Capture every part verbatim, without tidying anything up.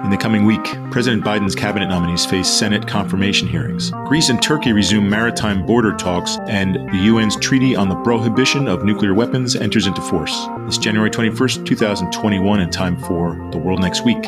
In the coming week, President Biden's cabinet nominees face Senate confirmation hearings. Greece and Turkey resume maritime border talks, and the U N's Treaty on the Prohibition of Nuclear Weapons enters into force. It's January twenty-first, twenty twenty-one, and time for The World Next Week.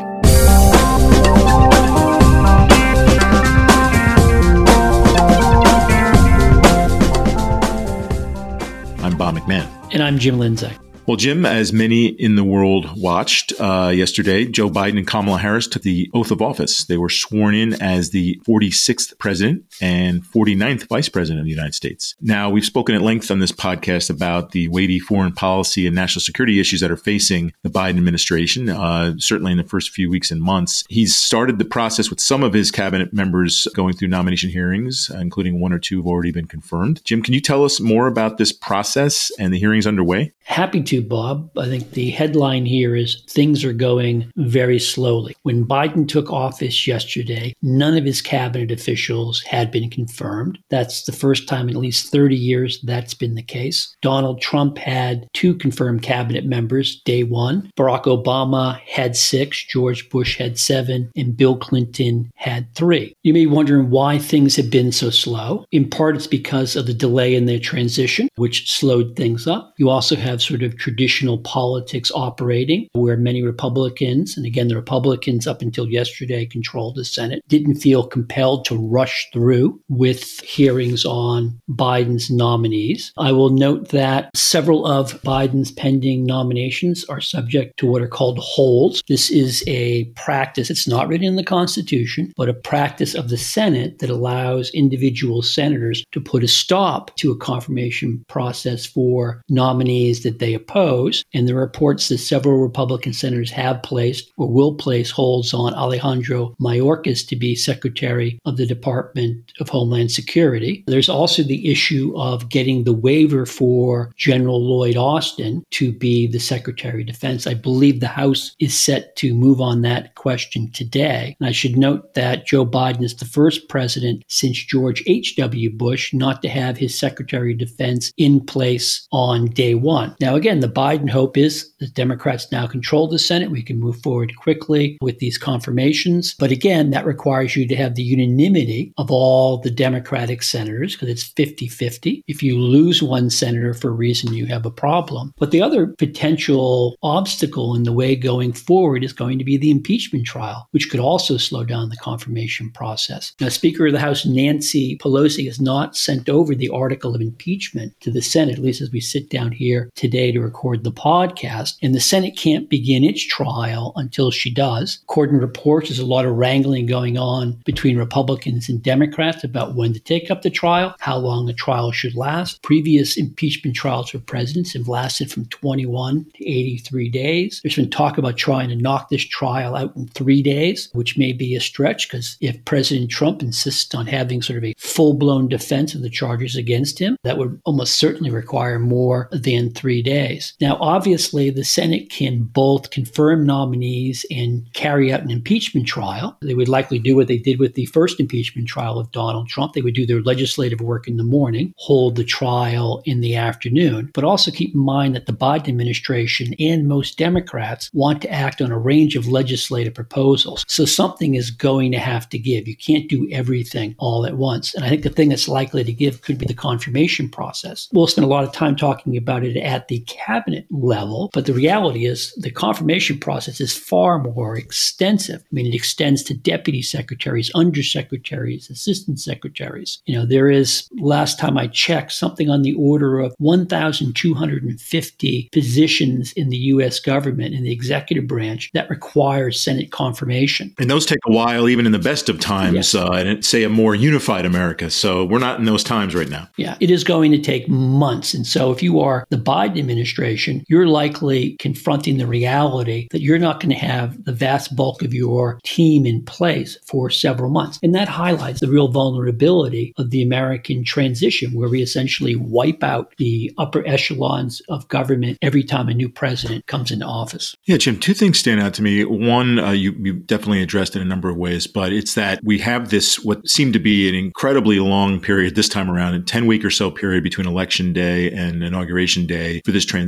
I'm Bob McMahon. And I'm Jim Lindsay. Well, Jim, as many in the world watched uh, yesterday, Joe Biden and Kamala Harris took the oath of office. They were sworn in as the forty-sixth president and forty-ninth vice president of the United States. Now, we've spoken at length on this podcast about the weighty foreign policy and national security issues that are facing the Biden administration, uh, certainly in the first few weeks and months. He's started the process with some of his cabinet members going through nomination hearings, including one or two who have already been confirmed. Jim, can you tell us more about this process and the hearings underway? Happy to, Bob. I think the headline here is things are going very slowly. When Biden took office yesterday, none of his cabinet officials had been confirmed. That's the first time in at least thirty years that's been the case. Donald Trump had two confirmed cabinet members day one. Barack Obama had six, George Bush had seven, and Bill Clinton had three. You may be wondering why things have been so slow. In part, it's because of the delay in their transition, which slowed things up. You also have sort of traditional politics operating, where many Republicans, and again, the Republicans up until yesterday controlled the Senate, didn't feel compelled to rush through with hearings on Biden's nominees. I will note that several of Biden's pending nominations are subject to what are called holds. This is a practice, it's not written in the Constitution, but a practice of the Senate that allows individual senators to put a stop to a confirmation process for nominees that they oppose. And the reports that several Republican senators have placed or will place holds on Alejandro Mayorkas to be Secretary of the Department of Homeland Security. There's also the issue of getting the waiver for General Lloyd Austin to be the Secretary of Defense. I believe the House is set to move on that question today. And I should note that Joe Biden is the first president since George H W Bush not to have his Secretary of Defense in place on day one. Now, again, the Biden hope is that Democrats now control the Senate. We can move forward quickly with these confirmations. But again, that requires you to have the unanimity of all the Democratic senators because it's fifty-fifty. If you lose one senator for a reason, you have a problem. But the other potential obstacle in the way going forward is going to be the impeachment trial, which could also slow down the confirmation process. Now, Speaker of the House Nancy Pelosi has not sent over the article of impeachment to the Senate, at least as we sit down here today to record the podcast, and the Senate can't begin its trial until she does. According to reports, there's a lot of wrangling going on between Republicans and Democrats about when to take up the trial, how long the trial should last. Previous impeachment trials for presidents have lasted from twenty-one to eighty-three days. There's been talk about trying to knock this trial out in three days, which may be a stretch because if President Trump insists on having sort of a full-blown defense of the charges against him, that would almost certainly require more than three days. Now, obviously, the Senate can both confirm nominees and carry out an impeachment trial. They would likely do what they did with the first impeachment trial of Donald Trump. They would do their legislative work in the morning, hold the trial in the afternoon. But also keep in mind that the Biden administration and most Democrats want to act on a range of legislative proposals. So something is going to have to give. You can't do everything all at once. And I think the thing that's likely to give could be the confirmation process. We'll spend a lot of time talking about it at the cabinet level, but the reality is the confirmation process is far more extensive. I mean, it extends to deputy secretaries, undersecretaries, assistant secretaries. You know, there is, last time I checked, something on the order of one thousand two hundred fifty positions in the U S government in the executive branch that require Senate confirmation. And those take a while, even in the best of times, yes. uh, and say a more unified America. So we're not in those times right now. Yeah, it is going to take months. And so if you are the Biden administration, you're likely confronting the reality that you're not going to have the vast bulk of your team in place for several months. And that highlights the real vulnerability of the American transition, where we essentially wipe out the upper echelons of government every time a new president comes into office. Yeah, Jim, two things stand out to me. One, uh, you, you definitely addressed in a number of ways, but it's that we have this, what seemed to be an incredibly long period this time around, a ten-week or so period between Election Day and Inauguration Day for this transition.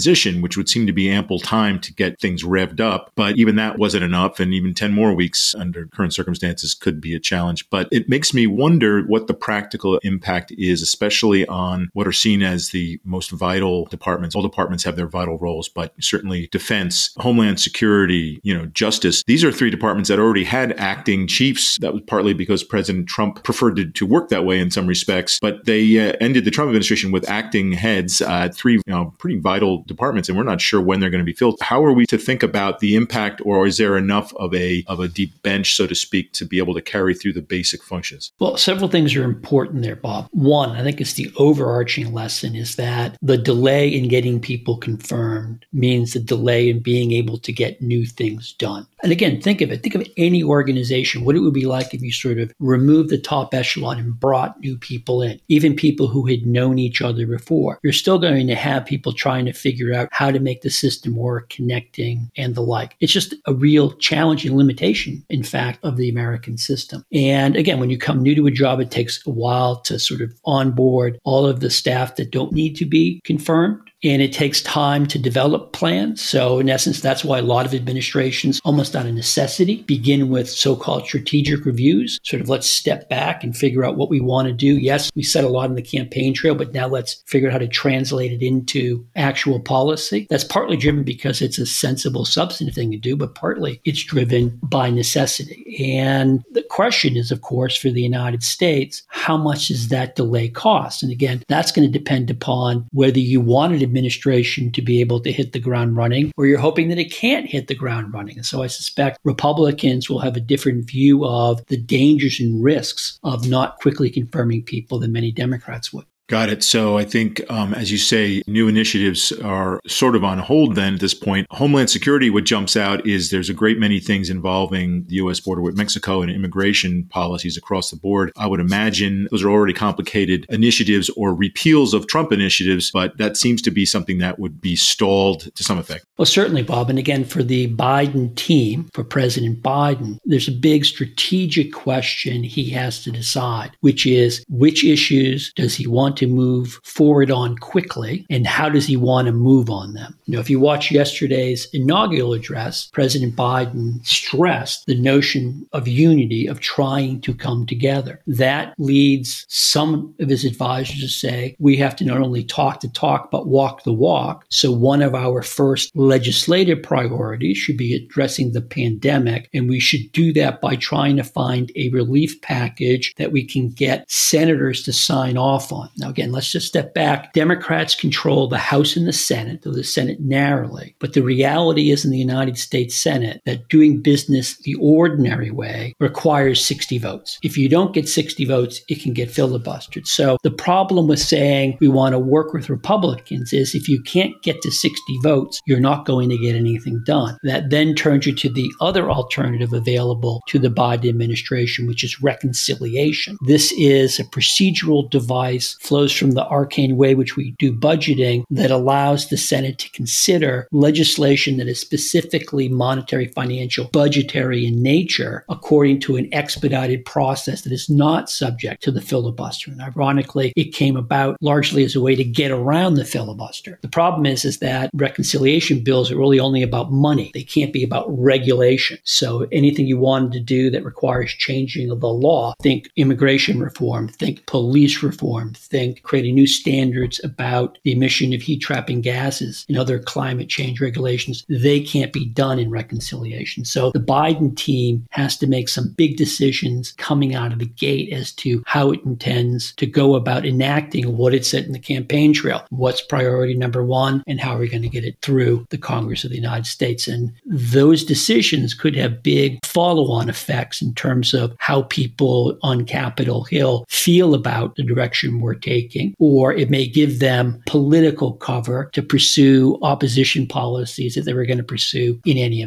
transition, which would seem to be ample time to get things revved up. But even that wasn't enough. And even ten more weeks under current circumstances could be a challenge. But it makes me wonder what the practical impact is, especially on what are seen as the most vital departments. All departments have their vital roles, but certainly defense, homeland security, you know, justice. These are three departments that already had acting chiefs. That was partly because President Trump preferred to, to work that way in some respects. But they uh, ended the Trump administration with acting heads at uh, three, you know, pretty vital departments, and we're not sure when they're going to be filled. How are we to think about the impact, or is there enough of a of a deep bench, so to speak, to be able to carry through the basic functions? Well, several things are important there, Bob. One, I think it's the overarching lesson is that the delay in getting people confirmed means the delay in being able to get new things done. And again, think of it. Think of any organization, what it would be like if you sort of removed the top echelon and brought new people in, even people who had known each other before. You're still going to have people trying to figure out how to make the system work, connecting, and the like. It's just a real challenge and limitation, in fact, of the American system. And again, when you come new to a job, it takes a while to sort of onboard all of the staff that don't need to be confirmed. And it takes time to develop plans. So in essence, that's why a lot of administrations, almost out of necessity, begin with so-called strategic reviews. Sort of let's step back and figure out what we want to do. Yes, we said a lot in the campaign trail, but now let's figure out how to translate it into actual policy. That's partly driven because it's a sensible, substantive thing to do, but partly it's driven by necessity. And the question is, of course, for the United States, how much does that delay cost? And again, that's going to depend upon whether you wanted to administration to be able to hit the ground running, or you're hoping that it can't hit the ground running. And so I suspect Republicans will have a different view of the dangers and risks of not quickly confirming people than many Democrats would. Got it. So I think, um, as you say, new initiatives are sort of on hold then at this point. Homeland Security, what jumps out is there's a great many things involving the U S border with Mexico and immigration policies across the board. I would imagine those are already complicated initiatives or repeals of Trump initiatives, but that seems to be something that would be stalled to some effect. Well, certainly, Bob. And again, for the Biden team, for President Biden, there's a big strategic question he has to decide, which is which issues does he want to move forward on quickly, and how does he want to move on them? You know, if you watch yesterday's inaugural address, President Biden stressed the notion of unity, of trying to come together. That leads some of his advisors to say, we have to not only talk the talk, but walk the walk. So one of our first legislative priorities should be addressing the pandemic, and we should do that by trying to find a relief package that we can get senators to sign off on. Now, again, let's just step back. Democrats control the House and the Senate, though the Senate narrowly. But the reality is in the United States Senate that doing business the ordinary way requires sixty votes. If you don't get sixty votes, it can get filibustered. So the problem with saying we want to work with Republicans is if you can't get to sixty votes, you're not going to get anything done. That then turns you to the other alternative available to the Biden administration, which is reconciliation. This is a procedural device, flows from the arcane way which we do budgeting, that allows the Senate to consider legislation that is specifically monetary, financial, budgetary in nature, according to an expedited process that is not subject to the filibuster. And ironically, it came about largely as a way to get around the filibuster. The problem is, is that reconciliation bills are really only about money. They can't be about regulation. So anything you wanted to do that requires changing of the law, think immigration reform, think police reform, think creating new standards about the emission of heat-trapping gases and other climate change regulations, they can't be done in reconciliation. So the Biden team has to make some big decisions coming out of the gate as to how it intends to go about enacting what it said in the campaign trail. What's priority number one, and how are we going to get it through the Congress of the United States? And those decisions could have big follow-on effects in terms of how people on Capitol Hill feel about the direction we're taking, or it may give them political cover to pursue opposition policies that they were going to pursue in any event.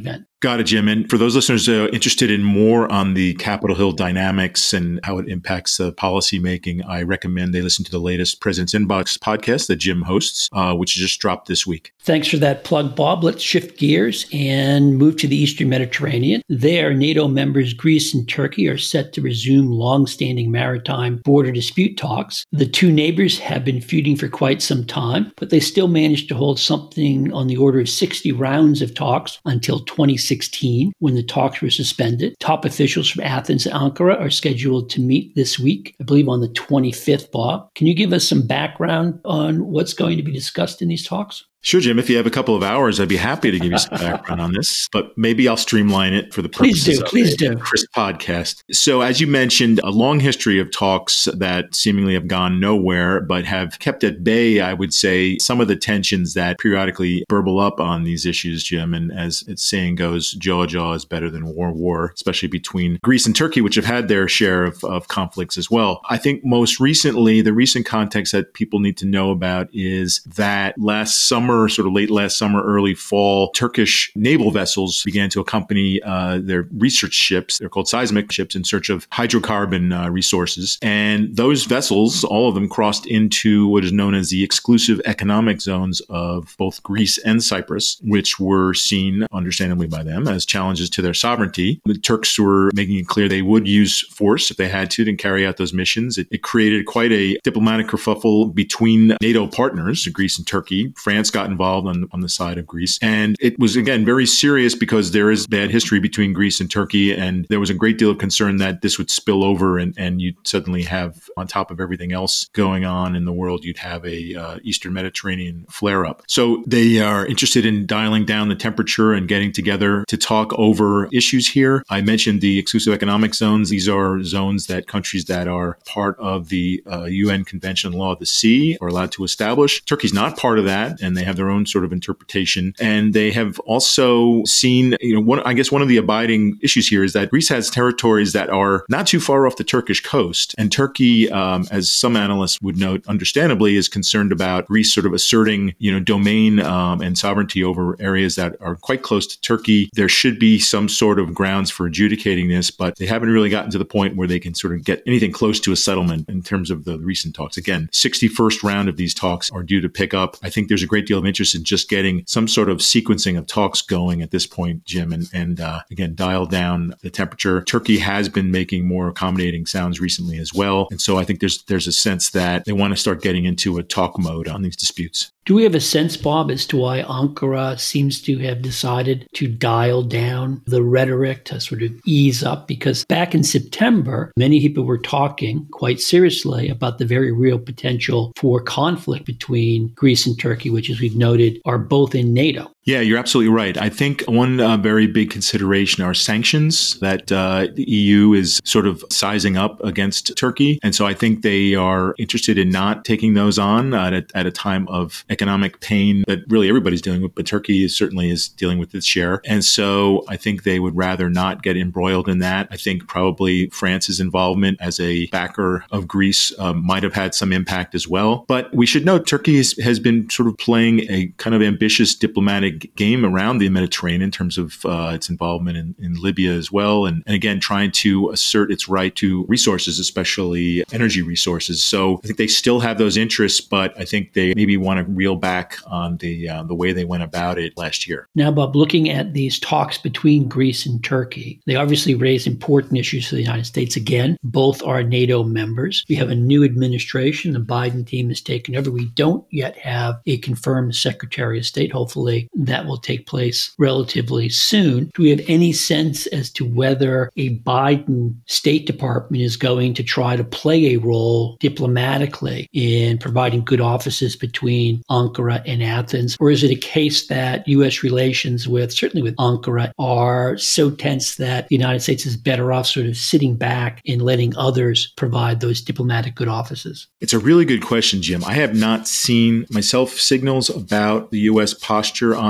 Got it, Jim. And for those listeners uh, interested in more on the Capitol Hill dynamics and how it impacts uh, policy making, I recommend they listen to the latest President's Inbox podcast that Jim hosts, uh, which just dropped this week. Thanks for that plug, Bob. Let's shift gears and move to the Eastern Mediterranean. There, NATO members Greece and Turkey are set to resume long-standing maritime border dispute talks. The two neighbors have been feuding for quite some time, but they still managed to hold something on the order of sixty rounds of talks until twenty sixteen, when the talks were suspended. Top officials from Athens and Ankara are scheduled to meet this week, I believe on the twenty-fifth, Bob. Can you give us some background on what's going to be discussed in these talks? Sure, Jim. If you have a couple of hours, I'd be happy to give you some background on this, but maybe I'll streamline it for the purposes please do, of please a do. crisp podcast. So as you mentioned, a long history of talks that seemingly have gone nowhere, but have kept at bay, I would say, some of the tensions that periodically burble up on these issues, Jim. And as its saying goes, jaw jaw is better than war war, especially between Greece and Turkey, which have had their share of, of conflicts as well. I think most recently, the recent context that people need to know about is that last summer, sort of late last summer, early fall, Turkish naval vessels began to accompany uh, their research ships. They're called seismic ships in search of hydrocarbon uh, resources. And those vessels, all of them crossed into what is known as the exclusive economic zones of both Greece and Cyprus, which were seen, understandably by them, as challenges to their sovereignty. The Turks were making it clear they would use force if they had to to carry out those missions. It, it created quite a diplomatic kerfuffle between NATO partners, Greece and Turkey. France got involved on, on the side of Greece. And it was, again, very serious because there is bad history between Greece and Turkey. And there was a great deal of concern that this would spill over and, and you'd suddenly have, on top of everything else going on in the world, you'd have a uh, Eastern Mediterranean flare-up. So they are interested in dialing down the temperature and getting together to talk over issues here. I mentioned the exclusive economic zones. These are zones that countries that are part of the uh, U N Convention on Law of the Sea are allowed to establish. Turkey's not part of that, and they have their own sort of interpretation. And they have also seen, you know, one, I guess one of the abiding issues here is that Greece has territories that are not too far off the Turkish coast. And Turkey, um, as some analysts would note, understandably, is concerned about Greece sort of asserting, you know, domain um, and sovereignty over areas that are quite close to Turkey. There should be some sort of grounds for adjudicating this, but they haven't really gotten to the point where they can sort of get anything close to a settlement in terms of the recent talks. Again, sixty-first round of these talks are due to pick up. I think there's a great deal of interest in just getting some sort of sequencing of talks going at this point, Jim, and, and uh, again, dial down the temperature. Turkey has been making more accommodating sounds recently as well. And so I think there's there's a sense that they want to start getting into a talk mode on these disputes. Do we have a sense, Bob, as to why Ankara seems to have decided to dial down the rhetoric to sort of ease up? Because back in September, many people were talking quite seriously about the very real potential for conflict between Greece and Turkey, which, as we've noted, are both in NATO. Yeah, you're absolutely right. I think one uh, very big consideration are sanctions that uh, the E U is sort of sizing up against Turkey. And so I think they are interested in not taking those on at a, at a time of economic pain that really everybody's dealing with, but Turkey is certainly is dealing with its share. And so I think they would rather not get embroiled in that. I think probably France's involvement as a backer of Greece uh, might have had some impact as well. But we should note Turkey is, has been sort of playing a kind of ambitious diplomatic game around the Mediterranean in terms of uh, its involvement in, in Libya as well. And, and again, trying to assert its right to resources, especially energy resources. So I think they still have those interests, but I think they maybe want to reel back on the uh, the way they went about it last year. Now, Bob, looking at these talks between Greece and Turkey, they obviously raise important issues for the United States. Again, both are NATO members. We have a new administration. The Biden team has taken over. We don't yet have a confirmed Secretary of State. Hopefully, that will take place relatively soon. Do we have any sense as to whether a Biden State Department is going to try to play a role diplomatically in providing good offices between Ankara and Athens? Or is it a case that U S relations with, certainly with Ankara, are so tense that the United States is better off sort of sitting back and letting others provide those diplomatic good offices? It's a really good question, Jim. I have not seen myself signals about the U S posture on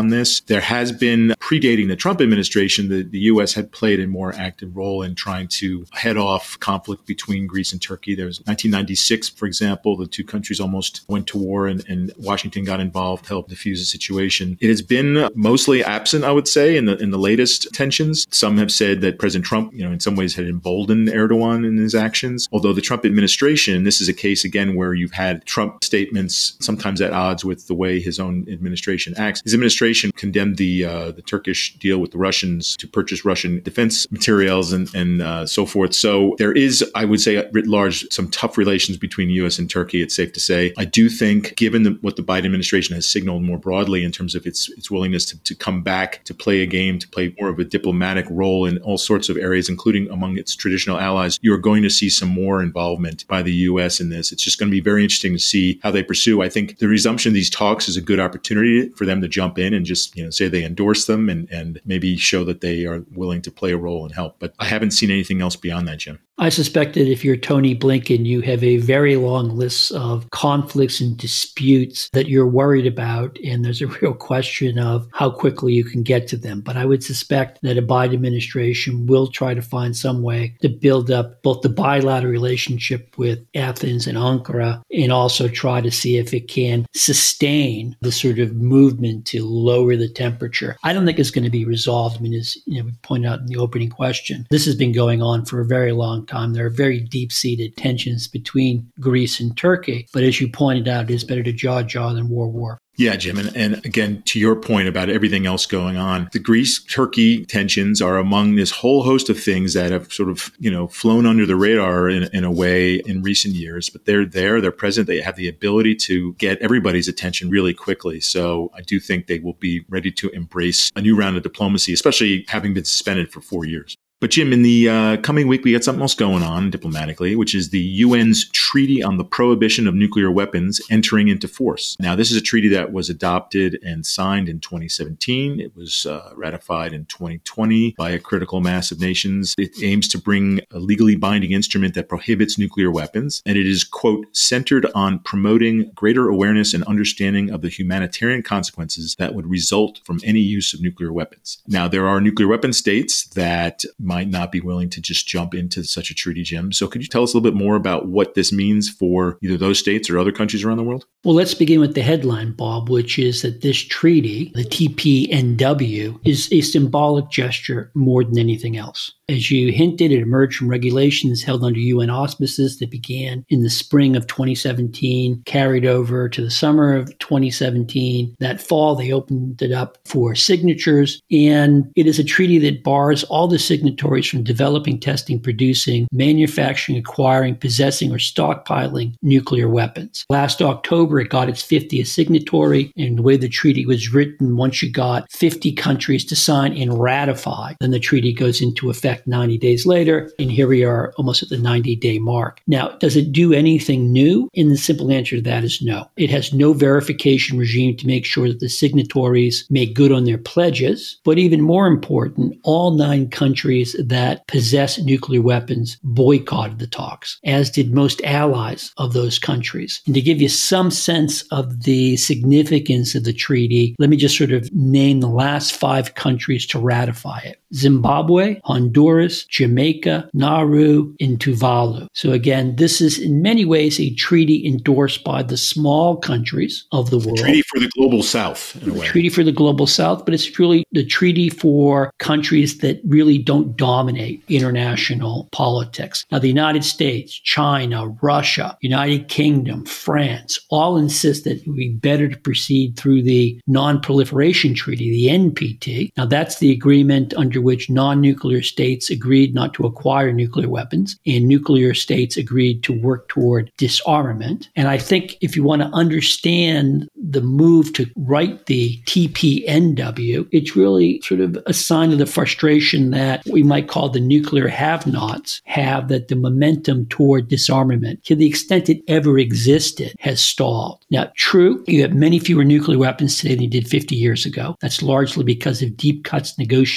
on this. There has been, predating the Trump administration, the, the U S had played a more active role in trying to head off conflict between Greece and Turkey. There was nineteen ninety-six, for example, the two countries almost went to war and, and Washington got involved to help diffuse the situation. It has been mostly absent, I would say, in the in the latest tensions. Some have said that President Trump, you know, in some ways had emboldened Erdogan in his actions. Although the Trump administration, this is a case again where you've had Trump statements sometimes at odds with the way his own administration acts. His administration condemned the uh, the Turkish deal with the Russians to purchase Russian defense materials and, and uh, so forth. So there is, I would say, writ large, some tough relations between the U S and Turkey, it's safe to say. I do think, given the, what the Biden administration has signaled more broadly in terms of its its willingness to, to come back, to play a game, to play more of a diplomatic role in all sorts of areas, including among its traditional allies, you are going to see some more involvement by the U S in this. It's just going to be very interesting to see how they pursue. I think the resumption of these talks is a good opportunity for them to jump in and just, you know, say they endorse them and, and maybe show that they are willing to play a role and help. But I haven't seen anything else beyond that, Jim. I suspect that if you're Tony Blinken, you have a very long list of conflicts and disputes that you're worried about, and there's a real question of how quickly you can get to them. But I would suspect that a Biden administration will try to find some way to build up both the bilateral relationship with Athens and Ankara, and also try to see if it can sustain the sort of movement to lower the temperature. I don't think it's going to be resolved. I mean, as you know, we pointed out in the opening question, this has been going on for a very long time. There are very deep-seated tensions between Greece and Turkey. But as you pointed out, it is better to jaw-jaw than war-war. Yeah, Jim. And, and again, to your point about everything else going on, the Greece-Turkey tensions are among this whole host of things that have sort of, you know, flown under the radar in, in a way in recent years. But they're there, they're present, they have the ability to get everybody's attention really quickly. So I do think they will be ready to embrace a new round of diplomacy, especially having been suspended for four years. But Jim, in the uh, coming week, we got something else going on diplomatically, which is the U N's Treaty on the Prohibition of Nuclear Weapons entering into force. Now, this is a treaty that was adopted and signed in twenty seventeen. It was uh, ratified in twenty twenty by a critical mass of nations. It aims to bring a legally binding instrument that prohibits nuclear weapons. And it is, quote, centered on promoting greater awareness and understanding of the humanitarian consequences that would result from any use of nuclear weapons. Now, there are nuclear weapon states that might not be willing to just jump into such a treaty, Jim. So could you tell us a little bit more about what this means for either those states or other countries around the world? Well, let's begin with the headline, Bob, which is that this treaty, the T P N W, is a symbolic gesture more than anything else. As you hinted, it emerged from regulations held under U N auspices that began in the spring of twenty seventeen, carried over to the summer of twenty seventeen. That fall, they opened it up for signatures, and it is a treaty that bars all the signatories from developing, testing, producing, manufacturing, acquiring, possessing, or stockpiling nuclear weapons. Last October, it got its fiftieth signatory, and the way the treaty was written, once you got fifty countries to sign and ratify, then the treaty goes into effect ninety days later, and here we are almost at the ninety-day mark. Now, does it do anything new? And the simple answer to that is no. It has no verification regime to make sure that the signatories make good on their pledges, but even more important, all nine countries that possess nuclear weapons boycotted the talks, as did most allies of those countries. And to give you some sense of the significance of the treaty, let me just sort of name the last five countries to ratify it: Zimbabwe, Honduras, Jamaica, Nauru, and Tuvalu. So again, this is in many ways a treaty endorsed by the small countries of the world. A treaty for the global south, in a way. A treaty for the global south, but it's really the treaty for countries that really don't dominate international politics. Now, the United States, China, Russia, United Kingdom, France, all insist that it would be better to proceed through the Non-Proliferation Treaty, the N P T. Now, that's the agreement under which non-nuclear states agreed not to acquire nuclear weapons, and nuclear states agreed to work toward disarmament. And I think if you want to understand the move to write the T P N W, it's really sort of a sign of the frustration that we might call the nuclear have-nots have, that the momentum toward disarmament, to the extent it ever existed, has stalled. Now, true, you have many fewer nuclear weapons today than you did fifty years ago. That's largely because of deep cuts negotiated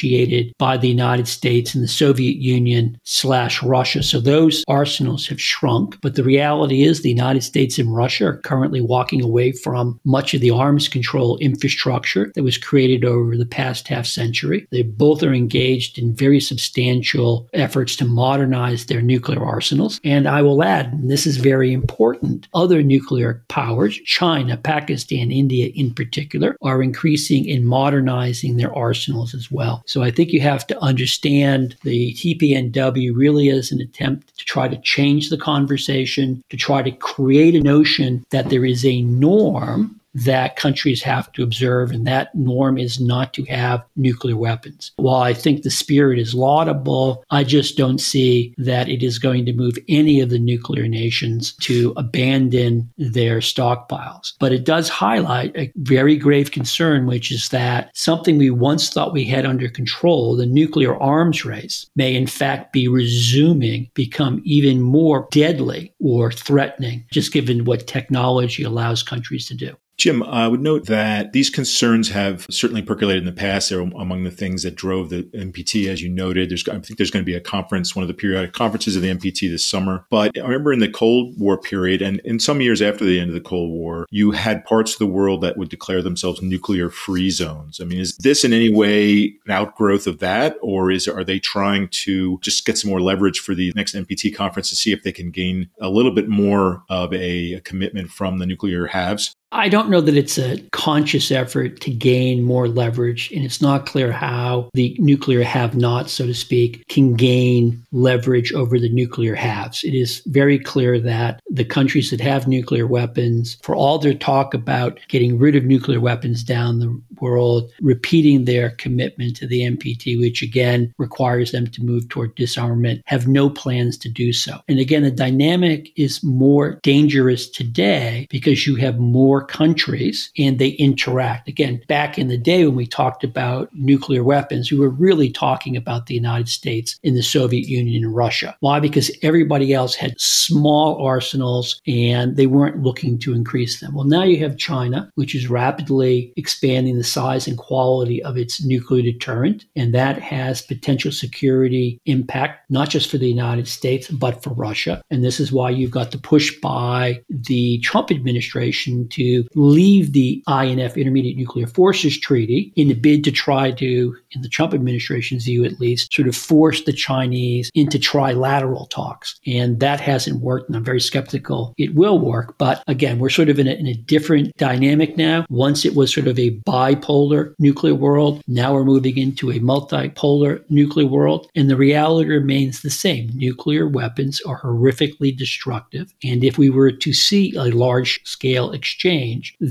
created by the United States and the Soviet Union slash Russia. So those arsenals have shrunk. But the reality is the United States and Russia are currently walking away from much of the arms control infrastructure that was created over the past half century. They both are engaged in very substantial efforts to modernize their nuclear arsenals. And I will add, and this is very important, other nuclear powers, China, Pakistan, India in particular, are increasing in modernizing their arsenals as well. So I think you have to understand the T P N W really as an attempt to try to change the conversation, to try to create a notion that there is a norm that countries have to observe, and that norm is not to have nuclear weapons. While I think the spirit is laudable, I just don't see that it is going to move any of the nuclear nations to abandon their stockpiles. But it does highlight a very grave concern, which is that something we once thought we had under control, the nuclear arms race, may in fact be resuming, become even more deadly or threatening, just given what technology allows countries to do. Jim, I would note that these concerns have certainly percolated in the past. They're among the things that drove the N P T, as you noted. There's, I think there's going to be a conference, one of the periodic conferences of the N P T this summer. But I remember in the Cold War period, and in some years after the end of the Cold War, you had parts of the world that would declare themselves nuclear-free zones. I mean, is this in any way an outgrowth of that, or is are they trying to just get some more leverage for the next N P T conference to see if they can gain a little bit more of a, a commitment from the nuclear haves? I don't know that it's a conscious effort to gain more leverage, and it's not clear how the nuclear have-nots, so to speak, can gain leverage over the nuclear haves. It is very clear that the countries that have nuclear weapons, for all their talk about getting rid of nuclear weapons down the world, repeating their commitment to the N P T, which again requires them to move toward disarmament, have no plans to do so. And again, the dynamic is more dangerous today because you have more countries and they interact. Again, back in the day when we talked about nuclear weapons, we were really talking about the United States and the Soviet Union and Russia. Why? Because everybody else had small arsenals and they weren't looking to increase them. Well, now you have China, which is rapidly expanding the size and quality of its nuclear deterrent, and that has potential security impact, not just for the United States, but for Russia. And this is why you've got the push by the Trump administration to leave the I N F, Intermediate Nuclear Forces Treaty, in the bid to try to, in the Trump administration's view at least, sort of force the Chinese into trilateral talks. And that hasn't worked, and I'm very skeptical it will work. But again, we're sort of in a, in a different dynamic now. Once it was sort of a bipolar nuclear world, now we're moving into a multipolar nuclear world. And the reality remains the same. Nuclear weapons are horrifically destructive. And if we were to see a large-scale exchange,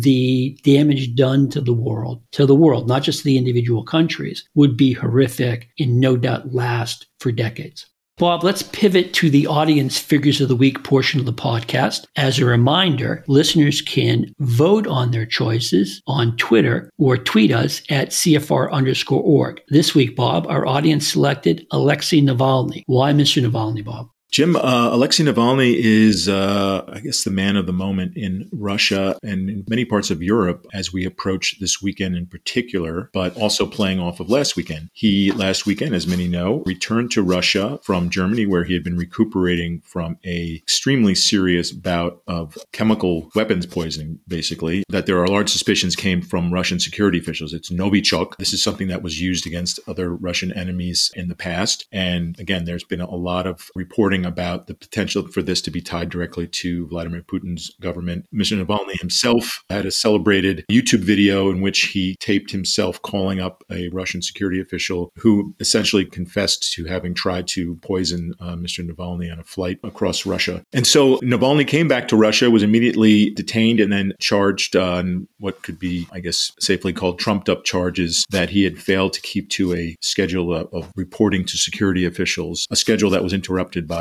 the damage done to the world, to the world, not just the individual countries, would be horrific and no doubt last for decades. Bob, let's pivot to the audience figures of the week portion of the podcast. As a reminder, listeners can vote on their choices on Twitter or tweet us at C F R underscore org. This week, Bob, our audience selected Alexei Navalny. Why Mister Navalny, Bob? Jim, uh, Alexei Navalny is, uh, I guess, the man of the moment in Russia and in many parts of Europe as we approach this weekend in particular, but also playing off of last weekend. He, last weekend, as many know, returned to Russia from Germany, where he had been recuperating from a extremely serious bout of chemical weapons poisoning, basically, that there are large suspicions came from Russian security officials. It's Novichok. This is something that was used against other Russian enemies in the past. And again, there's been a lot of reporting about the potential for this to be tied directly to Vladimir Putin's government. Mister Navalny himself had a celebrated YouTube video in which he taped himself calling up a Russian security official who essentially confessed to having tried to poison uh, Mister Navalny on a flight across Russia. And so Navalny came back to Russia, was immediately detained and then charged on what could be, I guess, safely called trumped up charges that he had failed to keep to a schedule of, of reporting to security officials, a schedule that was interrupted by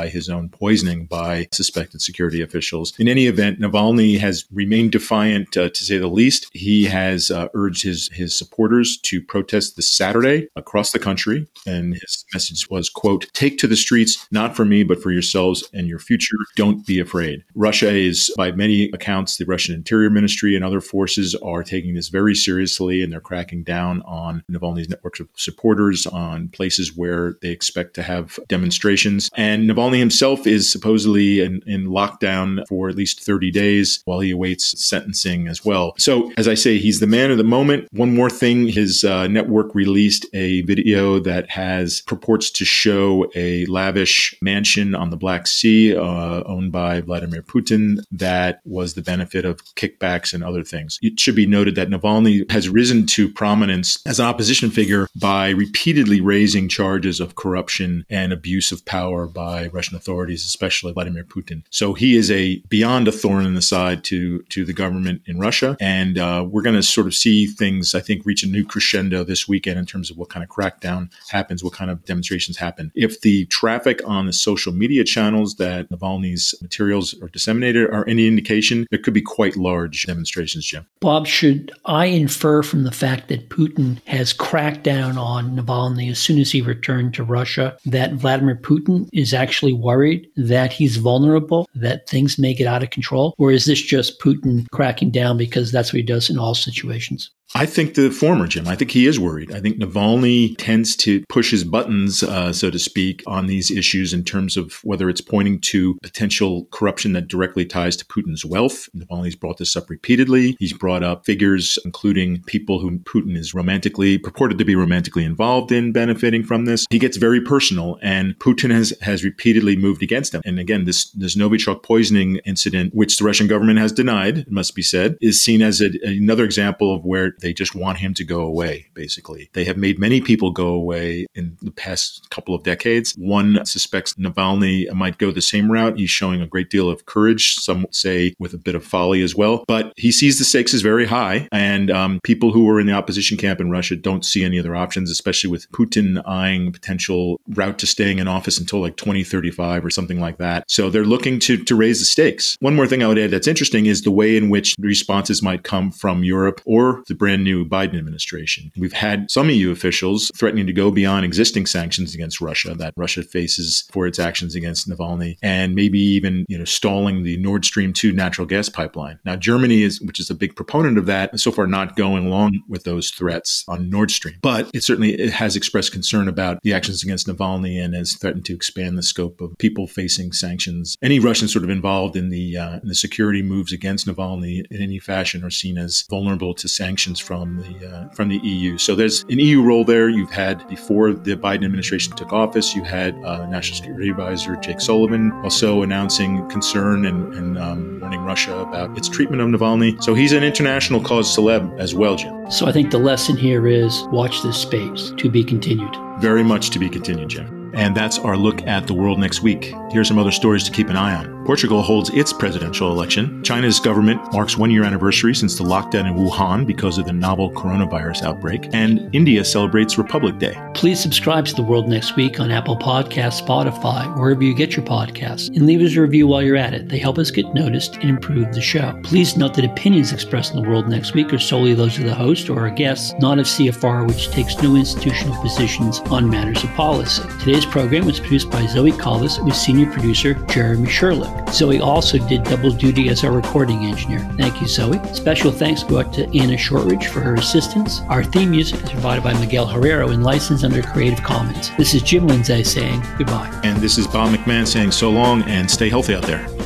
by his own poisoning by suspected security officials. In any event, Navalny has remained defiant, uh, to say the least. He has uh, urged his, his supporters to protest this Saturday across the country. And his message was, quote, "Take to the streets, not for me, but for yourselves and your future. Don't be afraid." Russia is, by many accounts, the Russian Interior Ministry and other forces are taking this very seriously, and they're cracking down on Navalny's networks of supporters, on places where they expect to have demonstrations. And Navalny himself is supposedly in, in lockdown for at least thirty days while he awaits sentencing as well. So, as I say, he's the man of the moment. One more thing, his uh, network released a video that has purports to show a lavish mansion on the Black Sea uh, owned by Vladimir Putin that was the benefit of kickbacks and other things. It should be noted that Navalny has risen to prominence as an opposition figure by repeatedly raising charges of corruption and abuse of power by Russian authorities, especially Vladimir Putin. So he is a beyond a thorn in the side to, to the government in Russia. And uh, we're going to sort of see things, I think, reach a new crescendo this weekend in terms of what kind of crackdown happens, what kind of demonstrations happen. If the traffic on the social media channels that Navalny's materials are disseminated are any indication, there could be quite large demonstrations, Jim. Bob, should I infer from the fact that Putin has cracked down on Navalny as soon as he returned to Russia that Vladimir Putin is actually worried that he's vulnerable, that things may get out of control? Or is this just Putin cracking down because that's what he does in all situations? I think the former, Jim. I think he is worried. I think Navalny tends to push his buttons, uh, so to speak, on these issues in terms of whether it's pointing to potential corruption that directly ties to Putin's wealth. Navalny's brought this up repeatedly. He's brought up figures, including people whom Putin is romantically, purported to be romantically involved in benefiting from this. He gets very personal, and Putin has, has repeatedly moved against him. And again, this, this Novichok poisoning incident, which the Russian government has denied, it must be said, is seen as a, another example of where they just want him to go away, basically. They have made many people go away in the past couple of decades. One suspects Navalny might go the same route. He's showing a great deal of courage, some would say with a bit of folly as well. But he sees the stakes as very high. And um, people who are in the opposition camp in Russia don't see any other options, especially with Putin eyeing potential route to staying in office until like twenty thirty-five or something like that. So they're looking to, to raise the stakes. One more thing I would add that's interesting is the way in which responses might come from Europe or the brand new Biden administration. We've had some E U officials threatening to go beyond existing sanctions against Russia that Russia faces for its actions against Navalny, and maybe even, you know, stalling the Nord Stream two natural gas pipeline. Now, Germany is, which is a big proponent of that, so far not going along with those threats on Nord Stream. But it certainly it has expressed concern about the actions against Navalny and has threatened to expand the scope of people facing sanctions. Any Russians sort of involved in the uh, in the security moves against Navalny in any fashion are seen as vulnerable to sanctions from the uh, from the E U. So there's an E U role there. You've had, before the Biden administration took office, you had uh, National Security Advisor Jake Sullivan also announcing concern and, and um, warning Russia about its treatment of Navalny. So he's an international cause celeb as well, Jim. So I think the lesson here is watch this space, to be continued. Very much to be continued, Jim. And that's our look at the world next week. Here's some other stories to keep an eye on. Portugal holds its presidential election. China's government marks one year anniversary since the lockdown in Wuhan because of the novel coronavirus outbreak. And India celebrates Republic Day. Please subscribe to The World Next Week on Apple Podcasts, Spotify, wherever you get your podcasts, and leave us a review while you're at it. They help us get noticed and improve the show. Please note that opinions expressed in The World Next Week are solely those of the host or our guests, not of C F R, which takes no institutional positions on matters of policy. Today's program was produced by Zoe Collis with senior producer Jeremy Sherlick. Zoe also did double duty as our recording engineer. Thank you, Zoe. Special thanks go out to Anna Shortridge for her assistance. Our theme music is provided by Miguel Herrero and licensed under Creative Commons. This is Jim Lindsay saying goodbye. And this is Bob McMahon saying so long and stay healthy out there.